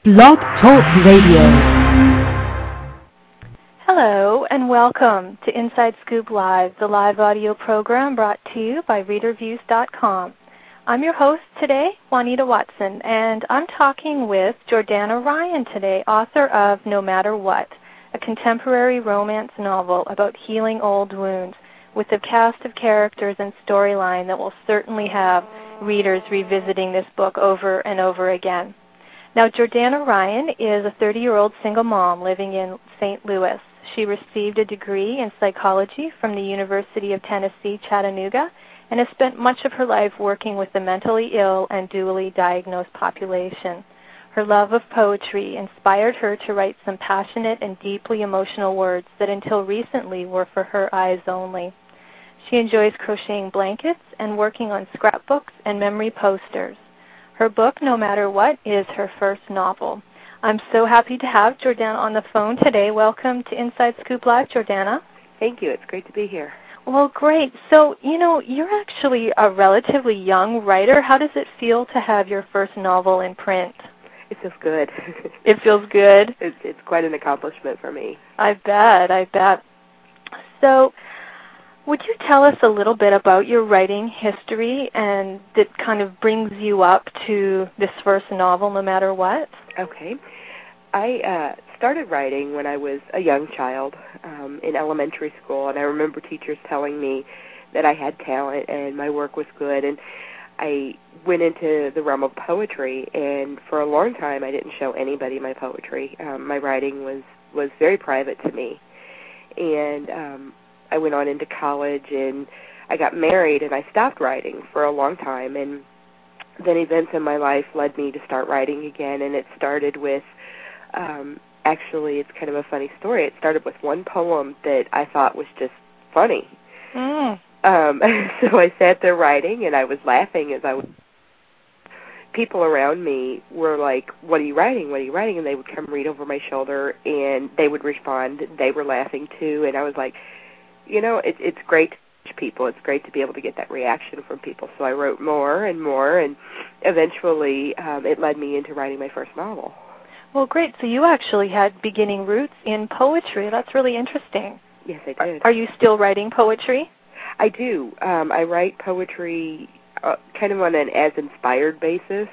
Blog Talk Radio. Hello and welcome to Inside Scoop Live, the live audio program brought to you by ReaderViews.com. I'm your host today, Juanita Watson, and I'm talking with Jordana Ryan today, author of No Matter What, a contemporary romance novel about healing old wounds with a cast of characters and storyline that will certainly have readers revisiting this book over and over again. Now, Jordana Ryan is a 30-year-old single mom living in St. Louis. She received a degree in psychology from the University of Tennessee, Chattanooga, and has spent much of her life working with the mentally ill and dually diagnosed population. Her love of poetry inspired her to write some passionate and deeply emotional words that until recently were for her eyes only. She enjoys crocheting blankets and working on scrapbooks and memory posters. Her book, No Matter What, is her first novel. I'm so happy to have Jordana on the phone today. Welcome to Inside Scoop Live, Jordana. Thank you. It's great to be here. Well, great. So, you're actually a relatively young writer. How does it feel to have your first novel in print? It feels good. It feels good? It's quite an accomplishment for me. I bet. So, would you tell us a little bit about your writing history and that kind of brings you up to this first novel, No Matter What? Okay. I started writing when I was a young child in elementary school, and I remember teachers telling me that I had talent and my work was good, and I went into the realm of poetry, and for a long time I didn't show anybody my poetry. My writing was very private to me, and I went on into college, and I got married, and I stopped writing for a long time, and then events in my life led me to start writing again, and it started with, actually, it's kind of a funny story. It started with one poem that I thought was just funny. So I sat there writing, and I was laughing as I was. People around me were like, what are you writing? What are you writing? And they would come read over my shoulder, and they would respond. They were laughing, too, and I was like, it's great to teach people. It's great to be able to get that reaction from people. So I wrote more, and eventually it led me into writing my first novel. Well, great. So you actually had beginning roots in poetry. That's really interesting. Yes, I did. Are you still writing poetry? I do. I write poetry kind of on an as-inspired basis.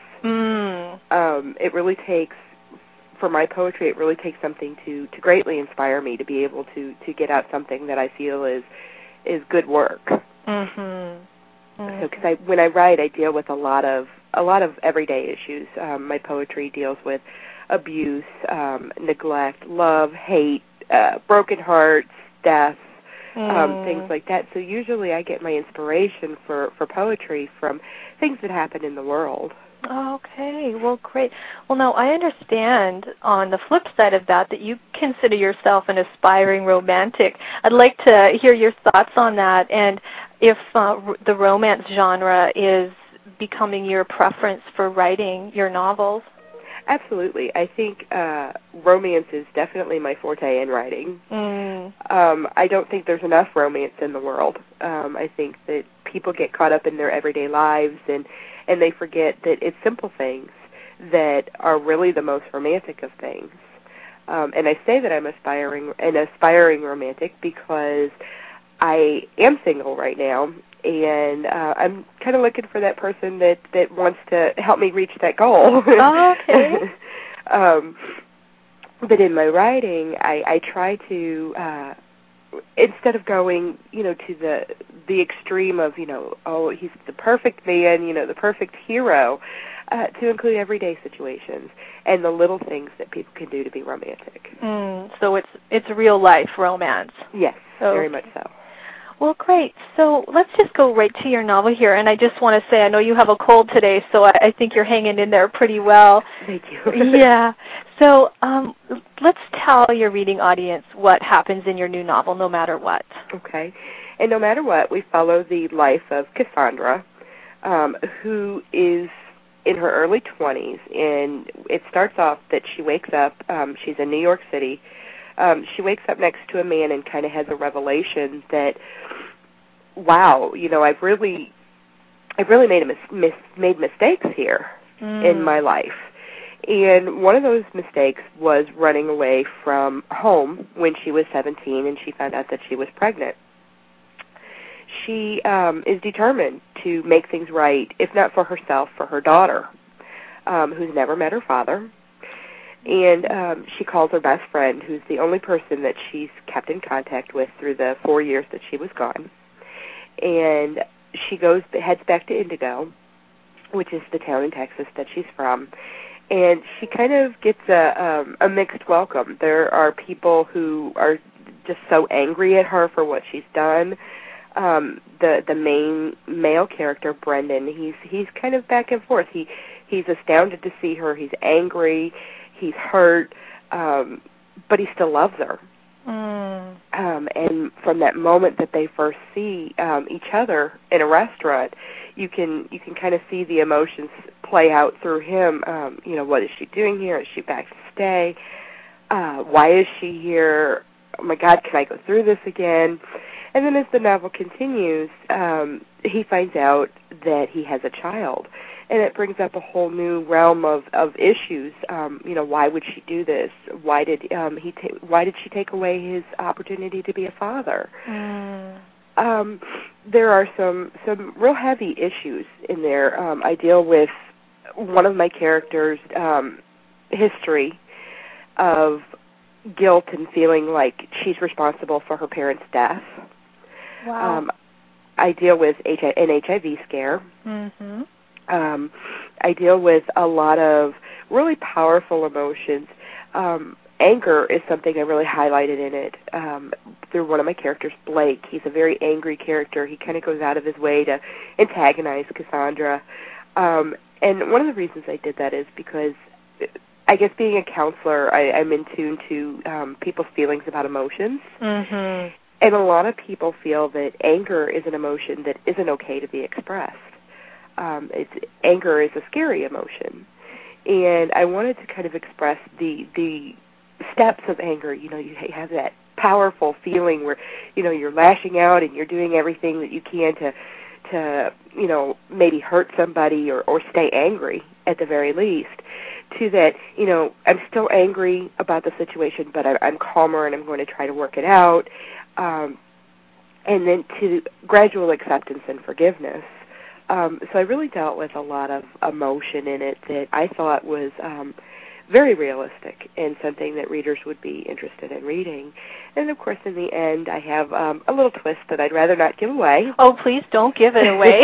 It really takes, for my poetry, it really takes something to greatly inspire me to be able to get out something that I feel is good work. So, because when I write, I deal with a lot of everyday issues. My poetry deals with abuse, neglect, love, hate, broken hearts, death, things like that. So usually I get my inspiration for poetry from things that happen in the world. Okay, well, great. Well, now, I understand on the flip side of that you consider yourself an aspiring romantic. I'd like to hear your thoughts on that, and if the romance genre is becoming your preference for writing your novels. Absolutely. I think romance is definitely my forte in writing. I don't think there's enough romance in the world. I think that people get caught up in their everyday lives, and they forget that it's simple things that are really the most romantic of things. And I say that I'm an aspiring romantic because I am single right now, and I'm kind of looking for that person that wants to help me reach that goal. Oh, okay. But in my writing, I try to, instead of going, to the extreme of, he's the perfect man, the perfect hero, to include everyday situations and the little things that people can do to be romantic. So it's real life romance. Yes, very much so. Well, great. So let's just go right to your novel here. And I just want to say, I know you have a cold today, so I think you're hanging in there pretty well. Thank you. Yeah. So let's tell your reading audience what happens in your new novel, No Matter What. Okay. And No Matter What, we follow the life of Cassandra, who is in her early 20s. And it starts off that she wakes up, she's in New York City. She wakes up next to a man and kind of has a revelation that, wow, I've really made mistakes here in my life. And one of those mistakes was running away from home when she was 17 and she found out that she was pregnant. She is determined to make things right, if not for herself, for her daughter, who's never met her father. And she calls her best friend, who's the only person that she's kept in contact with through the 4 years that she was gone. And she heads back to Indigo, which is the town in Texas that she's from. And she kind of gets a mixed welcome. There are people who are just so angry at her for what she's done. The main male character, Brendan, he's kind of back and forth. He's astounded to see her. He's angry. He's hurt, but he still loves her. And from that moment that they first see each other in a restaurant, you can kind of see the emotions play out through him. What is she doing here? Is she back to stay? Why is she here? Oh my God, can I go through this again? And then as the novel continues, he finds out that he has a child. And it brings up a whole new realm of issues. Why would she do this? Why did she take away his opportunity to be a father? There are some real heavy issues in there. I deal with one of my characters' history of guilt and feeling like she's responsible for her parents' death. Wow. I deal with an HIV scare. Mm-hmm. I deal with a lot of really powerful emotions. Anger is something I really highlighted in it through one of my characters, Blake. He's a very angry character. He kind of goes out of his way to antagonize Cassandra. And one of the reasons I did that is because I guess being a counselor, I'm in tune to people's feelings about emotions. Mm-hmm. And a lot of people feel that anger is an emotion that isn't okay to be expressed. Anger is a scary emotion. And I wanted to kind of express the steps of anger. You have that powerful feeling where, you're lashing out and you're doing everything that you can to maybe hurt somebody or stay angry at the very least, to that, I'm still angry about the situation, but I'm calmer and I'm going to try to work it out. And then to gradual acceptance and forgiveness. So I really dealt with a lot of emotion in it that I thought was very realistic and something that readers would be interested in reading. And, of course, in the end, I have a little twist that I'd rather not give away. Oh, please don't give it away.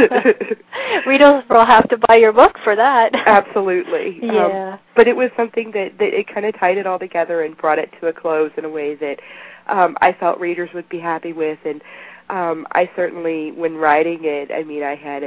Readers will have to buy your book for that. Absolutely. Yeah. But it was something that it kind of tied it all together and brought it to a close in a way that I felt readers would be happy with. And I certainly, when writing it, I had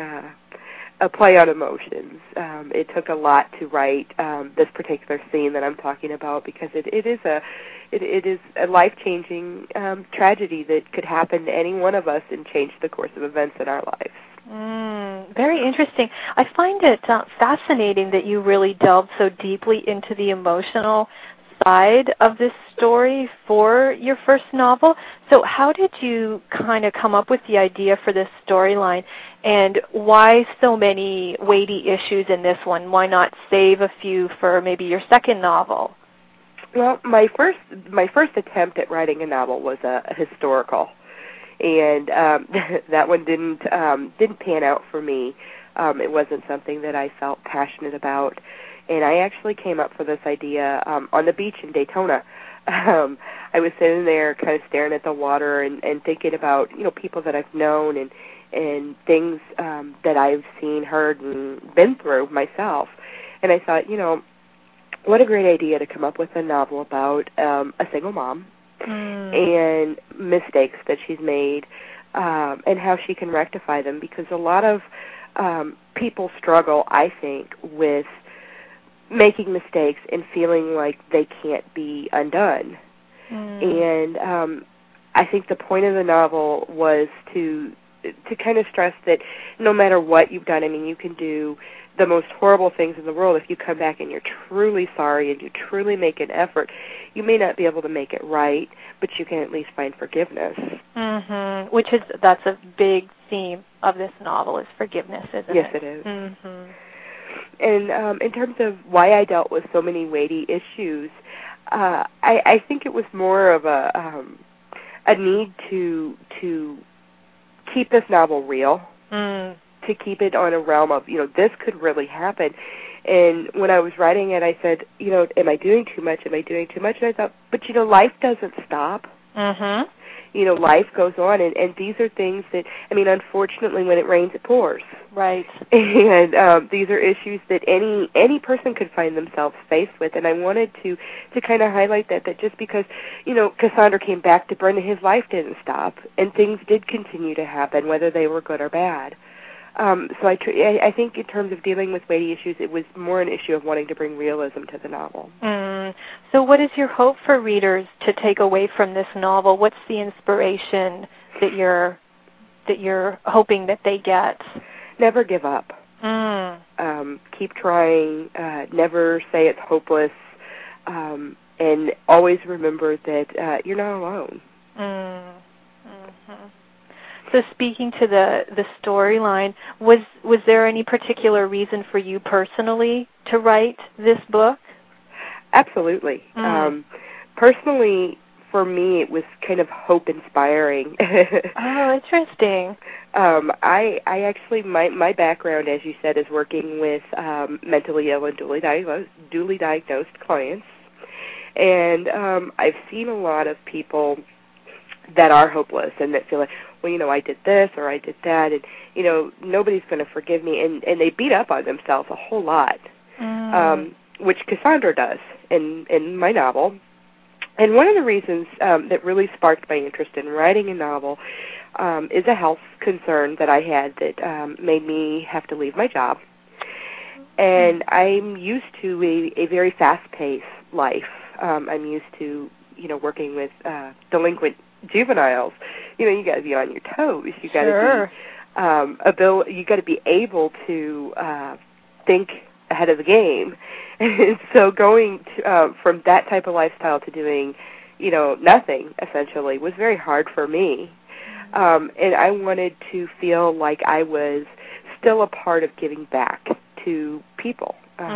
a play on emotions. It took a lot to write this particular scene that I'm talking about because it is a life-changing tragedy that could happen to any one of us and change the course of events in our lives. Very interesting. I find it fascinating that you really delved so deeply into the emotional side of this story for your first novel. So how did you kind of come up with the idea for this storyline, and why so many weighty issues in this one? Why not save a few for maybe your second novel? Well, my first attempt at writing a novel was a historical, and that one didn't pan out for me. It wasn't something that I felt passionate about. And I actually came up for this idea on the beach in Daytona. I was sitting there kind of staring at the water and thinking about, people that I've known and things that I've seen, heard, and been through myself. And I thought, what a great idea to come up with a novel about a single mom and mistakes that she's made and how she can rectify them. Because a lot of people struggle, I think, with making mistakes and feeling like they can't be undone. And I think the point of the novel was to kind of stress that no matter what you've done, you can do the most horrible things in the world. If you come back and you're truly sorry and you truly make an effort, you may not be able to make it right, but you can at least find forgiveness. That's a big theme of this novel, is forgiveness, isn't it? Yes, it is. And in terms of why I dealt with so many weighty issues, I think it was more of a need to keep this novel real, to keep it on a realm of, this could really happen. And when I was writing it, I said, am I doing too much? Am I doing too much? And I thought, but, life doesn't stop. Mm-hmm. Life goes on, and these are things that, unfortunately, when it rains, it pours. Right. And these are issues that any person could find themselves faced with. And I wanted to kind of highlight that just because, Cassandra came back to Brenda, his life didn't stop, and things did continue to happen, whether they were good or bad. So I think in terms of dealing with weighty issues, it was more an issue of wanting to bring realism to the novel. So what is your hope for readers to take away from this novel? What's the inspiration that you're hoping that they get? Never give up. Keep trying. Never say it's hopeless. And always remember that you're not alone. So speaking to the storyline, was there any particular reason for you personally to write this book? Absolutely. Personally, for me, it was kind of hope-inspiring. Oh, interesting. I actually, my background, as you said, is working with mentally ill and duly diagnosed clients. And I've seen a lot of people that are hopeless and that feel like, well, I did this or I did that, and, nobody's going to forgive me. And they beat up on themselves a whole lot, which Cassandra does in my novel. And one of the reasons that really sparked my interest in writing a novel is a health concern that I had that made me have to leave my job. And I'm used to a very fast-paced life. I'm used to, working with delinquent juveniles. You got to be on your toes. You got to be you got to be able to think ahead of the game. And so going from that type of lifestyle to doing, nothing essentially was very hard for me. And I wanted to feel like I was still a part of giving back to people,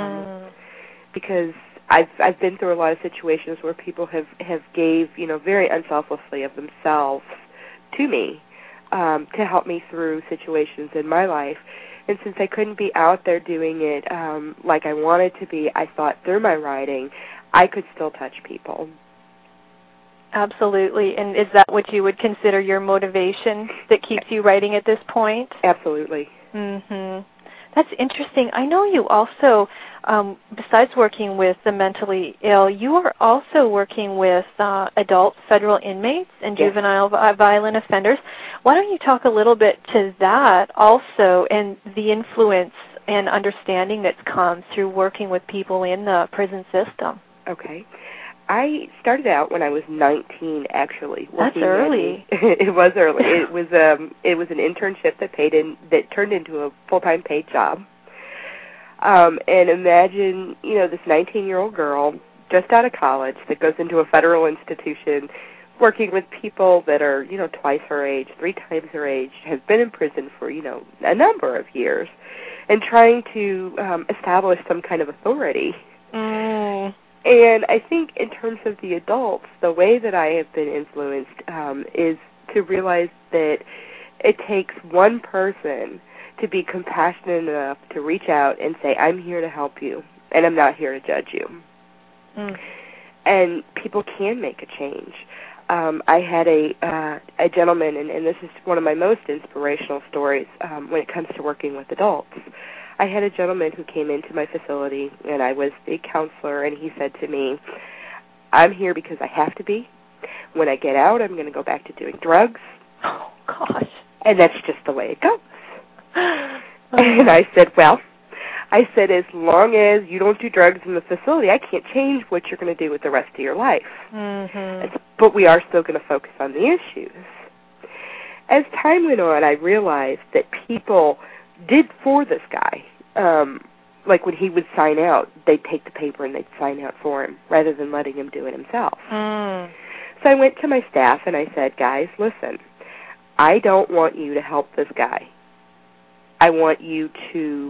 because I've been through a lot of situations where people have gave, very unselfishly of themselves to me to help me through situations in my life. And since I couldn't be out there doing it like I wanted to be, I thought through my writing I could still touch people. Absolutely. And is that what you would consider your motivation that keeps you writing at this point? Absolutely. That's interesting. I know you also, besides working with the mentally ill, you are also working with adult federal inmates and juvenile violent offenders. Why don't you talk a little bit to that also, and the influence and understanding that's come through working with people in the prison system? Okay. I started out when I was 19, actually. That's early. It was early. It was an internship that turned into a full-time paid job. And imagine, this 19-year-old girl just out of college that goes into a federal institution, working with people that are, twice her age, 3 times her age, has been in prison for, a number of years, and trying to establish some kind of authority. And I think in terms of the adults, the way that I have been influenced is to realize that it takes one person to be compassionate enough to reach out and say, I'm here to help you, and I'm not here to judge you. And people can make a change. I had a gentleman, and this is one of my most inspirational stories when it comes to working with adults. I had a gentleman who came into my facility, and I was the counselor, and he said to me, I'm here because I have to be. When I get out, I'm going to go back to doing drugs. Oh, gosh. And that's just the way it goes. And I said, as long as you don't do drugs in the facility, I can't change what you're going to do with the rest of your life. But we are still going to focus on the issues. As time went on, I realized that people did for this guy. Like when he would sign out, they'd take the paper and they'd sign out for him rather than letting him do it himself. So I went to my staff and I said, guys, listen, I don't want you to help this guy. I want you to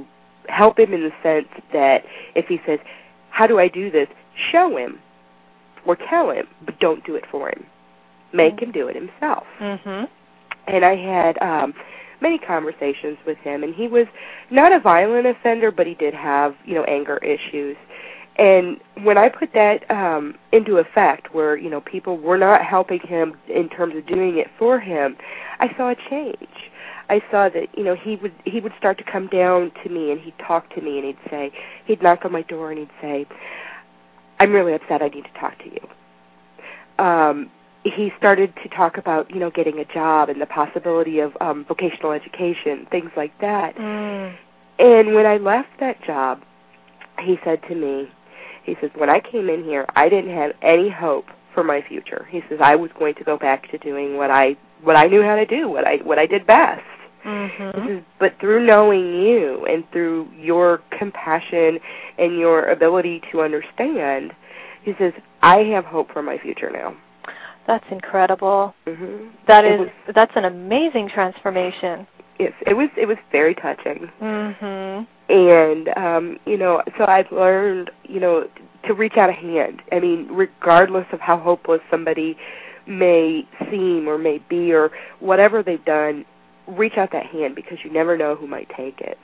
help him in the sense that if he says, how do I do this? Show him or tell him, but don't do it for him. Make him do it himself. Mm-hmm. And I had many conversations with him, and he was not a violent offender, but he did have, anger issues. And when I put that into effect, where, people were not helping him in terms of doing it for him, I saw a change. I saw that, he would start to come down to me, and he'd talk to me, and he'd knock on my door, and he'd say, I'm really upset, I need to talk to you. He started to talk about, getting a job and the possibility of vocational education, things like that. Mm. And when I left that job, he said to me, he says, when I came in here, I didn't have any hope for my future. He says, I was going to go back to doing what I knew how to do, what I did best. Mm-hmm. He says, but through knowing you and through your compassion and your ability to understand, he says, I have hope for my future now. That's incredible. Mm-hmm. That's an amazing transformation. Yes, it was very touching. Mm-hmm. And so I've learned, to reach out a hand. I mean, regardless of how hopeless somebody may seem or may be or whatever they've done, reach out that hand because you never know who might take it.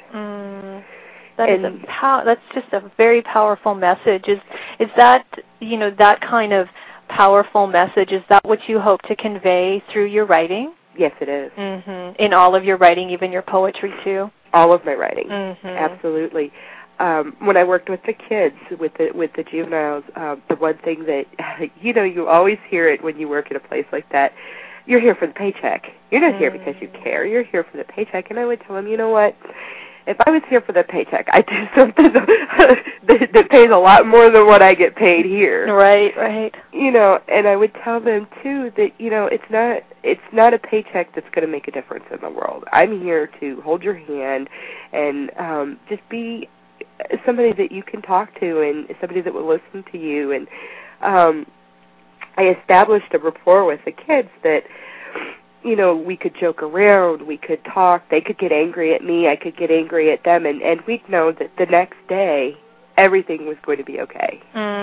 That's just a very powerful message. Is that that kind of powerful message? Is that what you hope to convey through your writing? Yes, it is. Mm-hmm. In all of your writing, even your poetry too. All of my writing, mm-hmm. Absolutely. When I worked with the kids, with the juveniles, the one thing that you always hear it when you work at a place like that. You're here for the paycheck. You're not here because you care. You're here for the paycheck. And I would tell them, you know what? If I was here for the paycheck, I'd do something that pays a lot more than what I get paid here. Right, right. And I would tell them too that it's not a paycheck that's going to make a difference in the world. I'm here to hold your hand and just be somebody that you can talk to and somebody that will listen to you. And I established a rapport with the kids that, we could joke around, we could talk, they could get angry at me, I could get angry at them, and we'd know that the next day everything was going to be okay.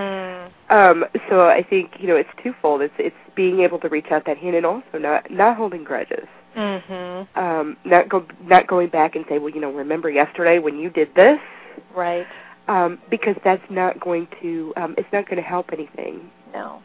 So I think, it's twofold. It's being able to reach out that hand and also not holding grudges. Mm-hmm. Not going back and say, well, remember yesterday when you did this? Right. Because that's not going to, it's not going to help anything. No.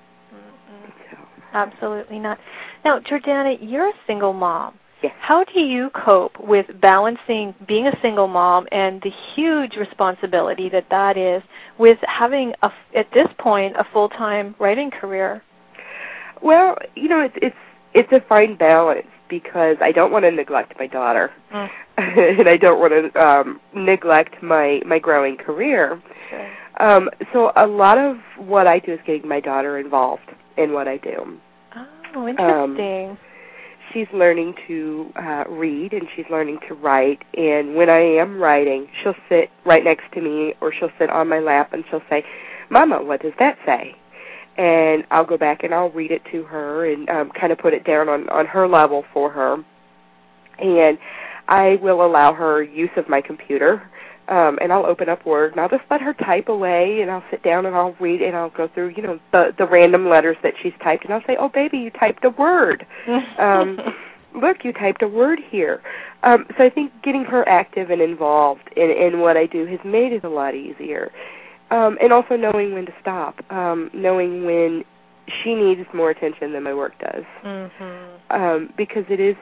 Absolutely not. Now, Jordana, you're a single mom. Yes. How do you cope with balancing being a single mom and the huge responsibility that is with having, at this point, a full-time writing career? Well, it's a fine balance because I don't want to neglect my daughter, and I don't want to neglect my growing career. Sure. So a lot of what I do is getting my daughter involved in what I do. Oh, interesting. She's learning to read and she's learning to write. And when I am writing, she'll sit right next to me or she'll sit on my lap and she'll say, Mama, what does that say? And I'll go back and I'll read it to her and kind of put it down on her level for her. And I will allow her use of my computer. And I'll open up Word, and I'll just let her type away, and I'll sit down and I'll read, and I'll go through, the random letters that she's typed, and I'll say, oh, baby, you typed a word. Look, you typed a word here. So I think getting her active and involved in what I do has made it a lot easier. And also knowing when to stop, knowing when she needs more attention than my work does. Mm-hmm. Because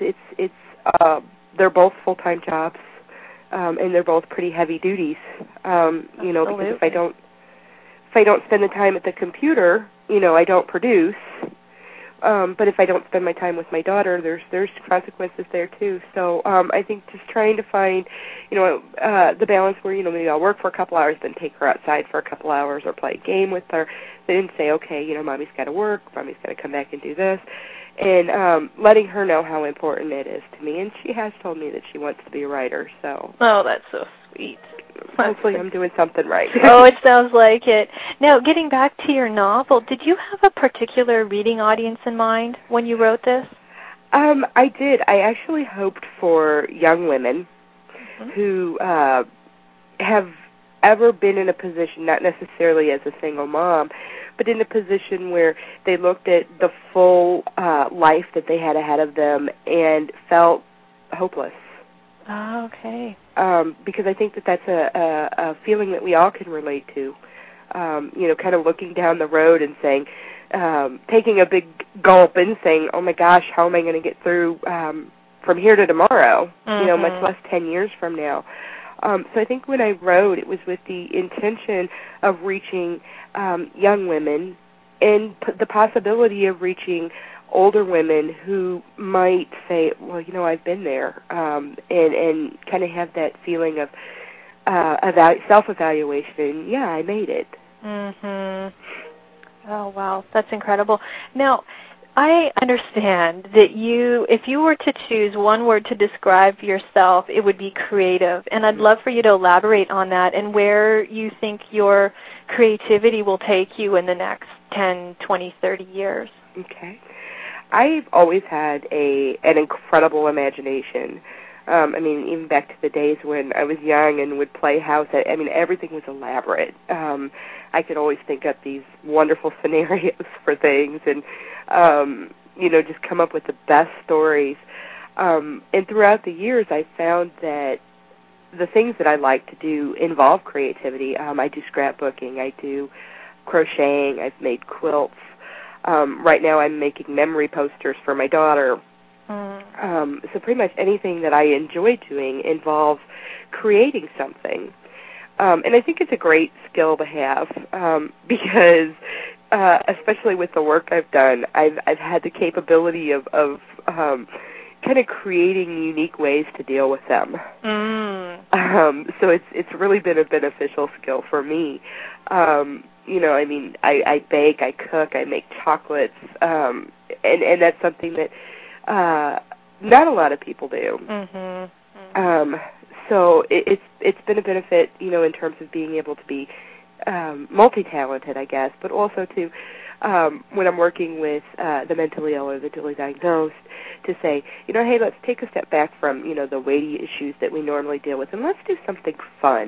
they're both full-time jobs. And they're both pretty heavy duties, because if I don't spend the time at the computer, I don't produce. But if I don't spend my time with my daughter, there's consequences there too. So I think just trying to find, the balance where maybe I'll work for a couple hours, then take her outside for a couple hours, or play a game with her, then say, okay, Mommy's got to work, Mommy's got to come back and do this. And letting her know how important it is to me. And she has told me that she wants to be a writer. So. Oh, that's so sweet. Hopefully I'm doing something right. Oh, it sounds like it. Now, getting back to your novel, did you have a particular reading audience in mind when you wrote this? I did. I actually hoped for young women who, have ever been in a position, not necessarily as a single mom, but in a position where they looked at the full life that they had ahead of them and felt hopeless. Oh, okay. Because I think that that's a feeling that we all can relate to. Kind of looking down the road and saying, taking a big gulp and saying, oh my gosh, how am I going to get through from here to tomorrow, much less 10 years from now. So I think when I wrote, it was with the intention of reaching young women and the possibility of reaching older women who might say, well, I've been there, and kind of have that feeling of self-evaluation. Yeah, I made it. Oh, wow. That's incredible. Now, I understand that if you were to choose one word to describe yourself, it would be creative. And I'd love for you to elaborate on that and where you think your creativity will take you in the next 10, 20, 30 years. Okay. I've always had an incredible imagination. Even back to the days when I was young and would play house, everything was elaborate. I could always think up these wonderful scenarios for things and, just come up with the best stories. And throughout the years, I found that the things that I like to do involve creativity. I do scrapbooking. I do crocheting. I've made quilts. Right now I'm making memory posters for my daughter. So pretty much anything that I enjoy doing involves creating something. And I think it's a great skill to have because especially with the work I've done, I've had the capability of kind of creating unique ways to deal with them. So it's really been a beneficial skill for me. I bake, I cook, I make chocolates, and that's something that not a lot of people do. So it's been a benefit, in terms of being able to be multi-talented, I guess, but also to when I'm working with the mentally ill or the dually diagnosed, to say, hey, let's take a step back from, the weighty issues that we normally deal with, and let's do something fun.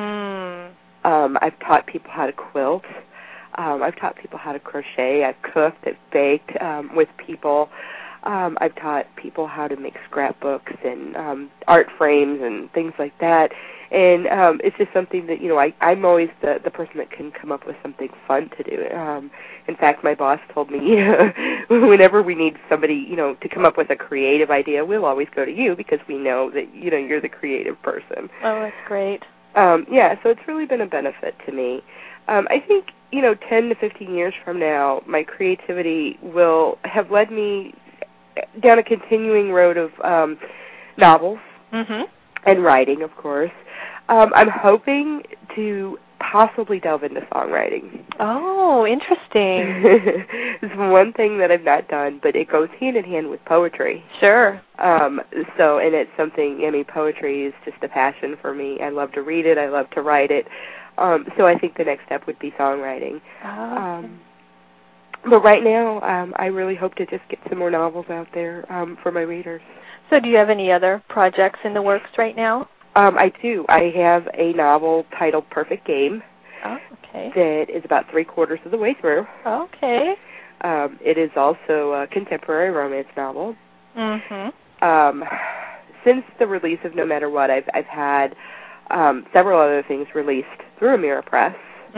I've taught people how to quilt. I've taught people how to crochet. I've cooked. I've baked with people. I've taught people how to make scrapbooks and art frames and things like that. And it's just something that, I'm always the person that can come up with something fun to do. In fact, my boss told me whenever we need somebody, to come up with a creative idea, we'll always go to you because we know that, you're the creative person. Oh, that's great. So it's really been a benefit to me. I think, 10 to 15 years from now, my creativity will have led me down a continuing road of novels and writing, of course. I'm hoping to possibly delve into songwriting. Oh, interesting. It's one thing that I've not done, but it goes hand in hand with poetry. Sure. And it's something, poetry is just a passion for me. I love to read it. I love to write it. So I think the next step would be songwriting. Oh, okay. But right now, I really hope to just get some more novels out there for my readers. So do you have any other projects in the works right now? I do. I have a novel titled Perfect Game. Oh, okay. That is about 3/4 of the way through. Okay. It is also a contemporary romance novel. Since the release of No Matter What, I've had several other things released through Amira Press.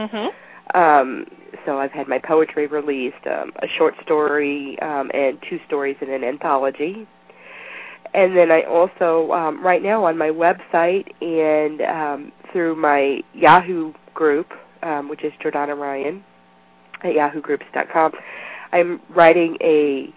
So I've had my poetry released, a short story, and 2 stories in an anthology. And then I also, right now on my website and through my Yahoo group, which is Jordana Ryan at yahoogroups.com, I'm writing a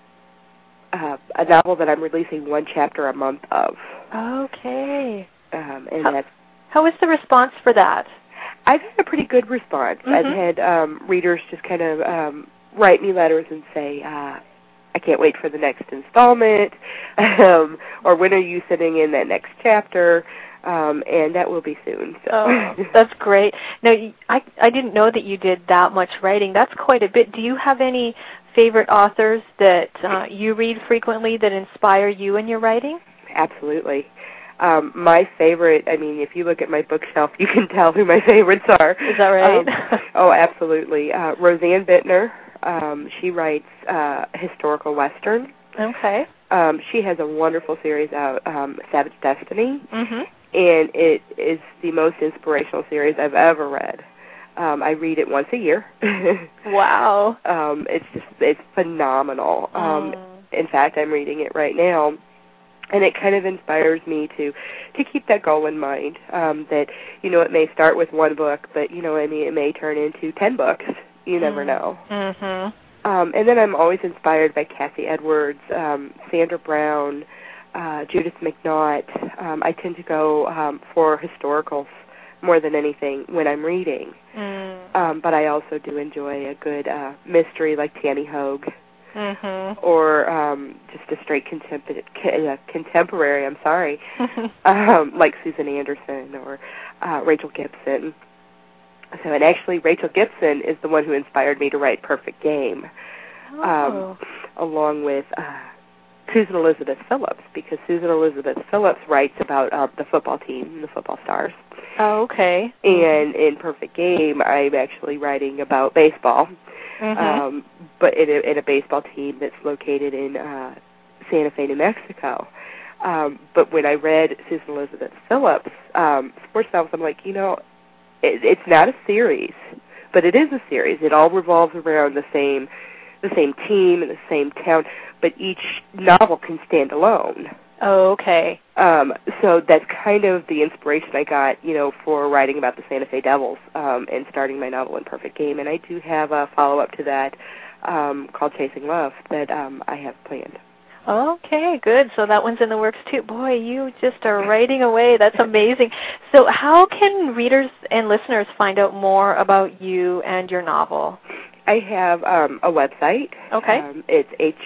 novel that I'm releasing 1 chapter a month of. Okay. And how is the response for that? I've had a pretty good response. I've had readers just kind of write me letters and say, I can't wait for the next installment, or when are you sending in that next chapter, and that will be soon. So. Oh, that's great. Now, I didn't know that you did that much writing. That's quite a bit. Do you have any favorite authors that you read frequently that inspire you in your writing? Absolutely. My favorite, I mean, if you look at my bookshelf, you can tell who my favorites are. Is that right? Oh, absolutely. Roseanne Bittner, she writes historical Western. Okay. She has a wonderful series out, Savage Destiny, Mm-hmm. and it is the most inspirational series I've ever read. I read it once a year. Wow. It's phenomenal. In fact, I'm reading it right now, and it kind of inspires me to keep that goal in mind, that, it may start with one book, but, it may turn into 10 books. You never know. Mm-hmm. And then I'm always inspired by Cathy Edwards, Sandra Brown, Judith McNaught. I tend to go for historicals more than anything when I'm reading. But I also do enjoy a good mystery like Tanny Hogue, or just a straight contemporary, like Susan Anderson or Rachel Gibson. So, and actually, Rachel Gibson is the one who inspired me to write Perfect Game, along with Susan Elizabeth Phillips, because Susan Elizabeth Phillips writes about the football team, the football stars. Oh, okay. And in Perfect Game, I'm actually writing about baseball, but in a baseball team that's located in Santa Fe, New Mexico. But when I read Susan Elizabeth Phillips' sports novels, I'm like, it's not a series, but it is a series. It all revolves around the same team and the same town, but each novel can stand alone. Oh, okay. So that's kind of the inspiration I got, for writing about the Santa Fe Devils and starting my novel in Perfect Game. And I do have a follow-up to that called Chasing Love that I have planned. Okay, good. So that one's in the works, too. Boy, you just are writing away. That's amazing. So how can readers and listeners find out more about you and your novel? I have a website. Okay. It's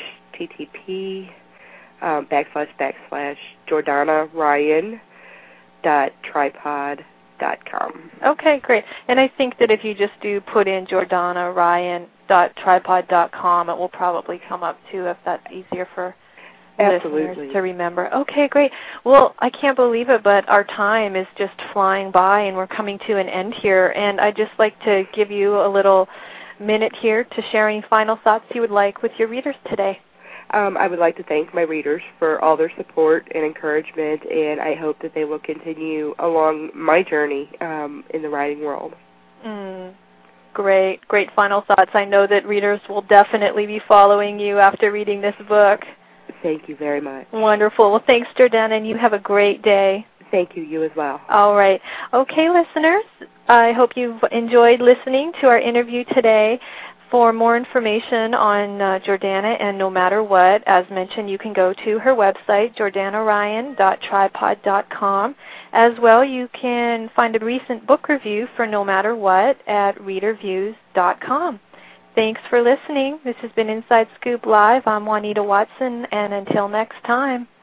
http://JordanaRyan.tripod.com. Okay, great. And I think that if you just do put in JordanaRyan.tripod.com, it will probably come up, too, if that's easier for listeners to remember. Okay, great. Well, I can't believe it, but our time is just flying by, and we're coming to an end here. And I'd just like to give you a little minute here to share any final thoughts you would like with your readers today. I would like to thank my readers for all their support and encouragement, and I hope that they will continue along my journey in the writing world. Great final thoughts. I know that readers will definitely be following you after reading this book. Thank you very much. Wonderful. Well, thanks, Jordana, and you have a great day. Thank you. You as well. All right. Okay, listeners, I hope you've enjoyed listening to our interview today. For more information on Jordana and No Matter What, as mentioned, you can go to her website, jordanaryan.tripod.com. As well, you can find a recent book review for No Matter What at readerviews.com. Thanks for listening. This has been Inside Scoop Live. I'm Juanita Watson, and until next time.